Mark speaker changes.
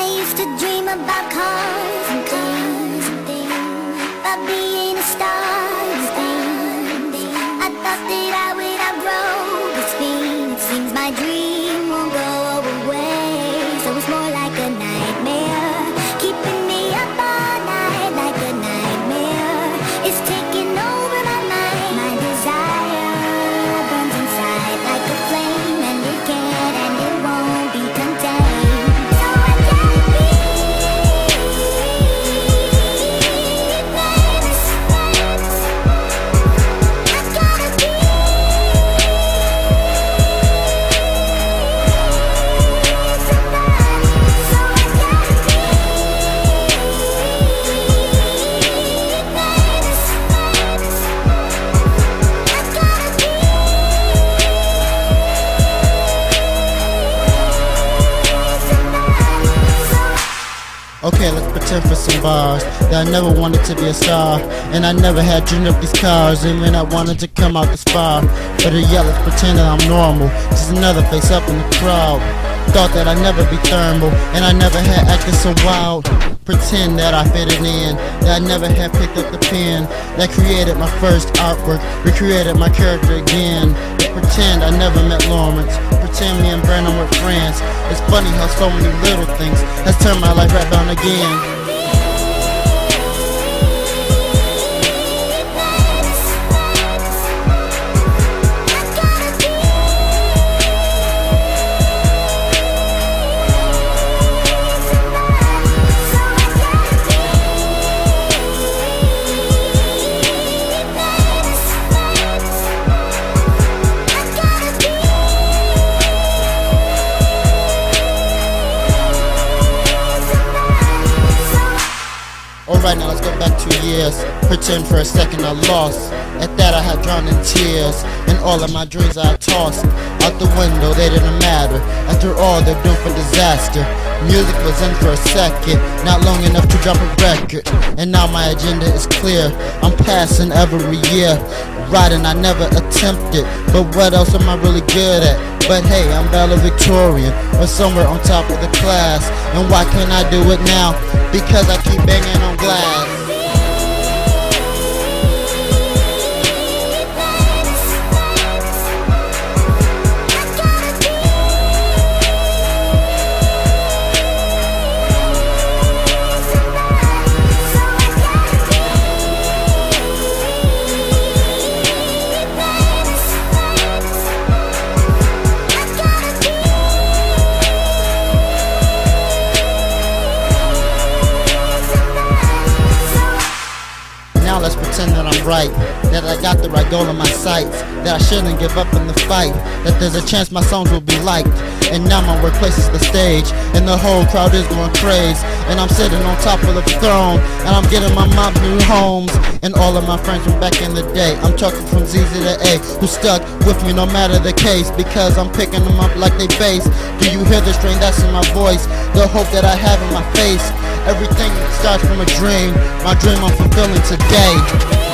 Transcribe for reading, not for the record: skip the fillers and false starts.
Speaker 1: used to dream about cars and things, about being a star and things. I thought that I would outgrow this feeling. It seems my dream won't go away, so it's more like a nightmare, keeping me up all night like a nightmare. It's taking over my mind. My desire burns inside like a flame, and it can't and it won't be contained. So I gotta be famous. I gotta be somebody. So I gotta be famous. I gotta be
Speaker 2: Okay, let's pretend for some bars that I never wanted to be a star, and I never had dreamed of these cars, even I wanted to come out this far. Better yet, let's pretend that I'm normal, just another face up in the crowd. Thought that I'd never be thermal, and I never had acted so wild. Pretend that I fitted in, that I never had picked up the pen that created my first artwork, recreated my character again. Pretend I never met Lawrence, pretend me and Brandon were friends. It's funny how so many little things has turned my life right down again. Alright, now let's go back 2 years. Pretend for a second I lost. At that I had drowned in tears, and all of my dreams I had tossed out the window, they didn't matter. After all, they're doomed for disaster. Music was in for a second, not long enough to drop a record. And now my agenda is clear, I'm passing every year. Writing I never attempted, but what else am I really good at? But hey, I'm valedictorian, or somewhere on top of the class. And why can't I do it now? Because I keep banging on glass. Now let's pretend that I'm right, that I got the right goal in my sights, that I shouldn't give up in the fight, that there's a chance my songs will be liked. And now my workplace is the stage, and the whole crowd is going crazy. And I'm sitting on top of the throne, and I'm getting my mom new homes, and all of my friends from back in the day. I'm talking from Z to the A, who stuck with me no matter the case, because I'm picking them up like they bass. Do you hear the strain that's in my voice, the hope that I have in my face? Everything starts from a dream, my dream I'm fulfilling today.